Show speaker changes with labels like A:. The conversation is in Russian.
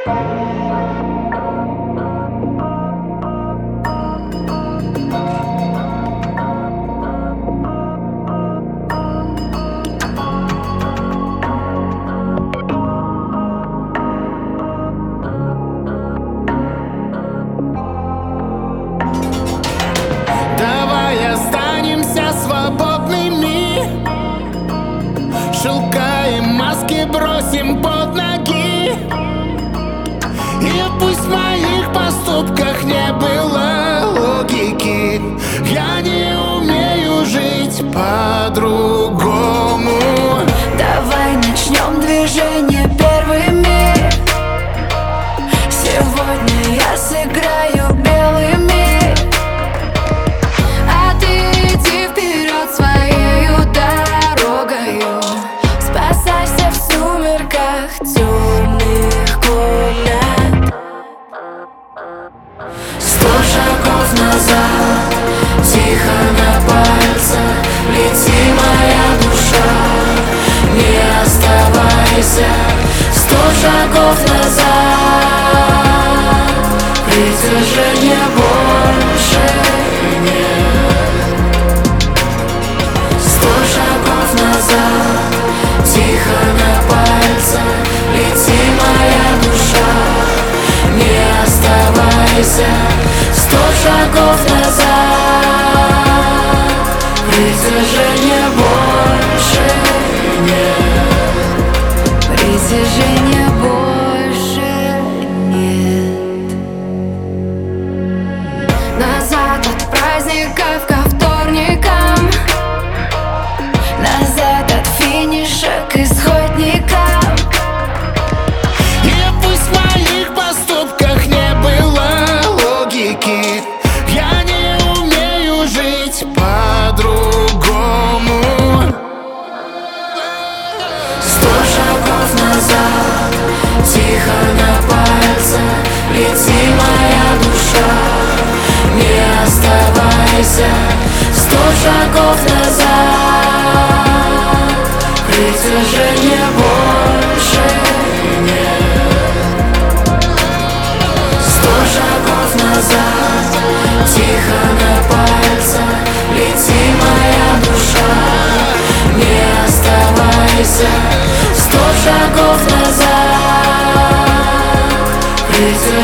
A: Давай останемся свободными, шелка и маски бросим под ноги. И пусть в моих поступках не было логики, я не умею жить по-другому.
B: Давай начнем движение первыми. Сегодня я сыграю белыми, а ты иди вперед своею дорогою. Спасайся в сумерках темных комнат. 100 шагов назад, тихо на пальцах, лети, моя душа, не оставайся. 100 шагов назад, притяжения больше нет. 100 шагов назад, тихо на пальцах, лети, моя душа, не оставайся. 100 шагов назад, притяжения больше нет. Притяжения больше нет. Назад от праздников ко вторникам, назад от финиша к исходникам.
A: И пусть в моих поступках не было логики, я не умею жить по-другому.
B: 100 шагов назад, тихо на пальцах, лети, моя душа, не оставайся. 100 шагов назад, притяжения больше нет. 100 шагов назад, тихо на пальцах, лети, моя душа, не оставайся. 100 шагов назад, притяжения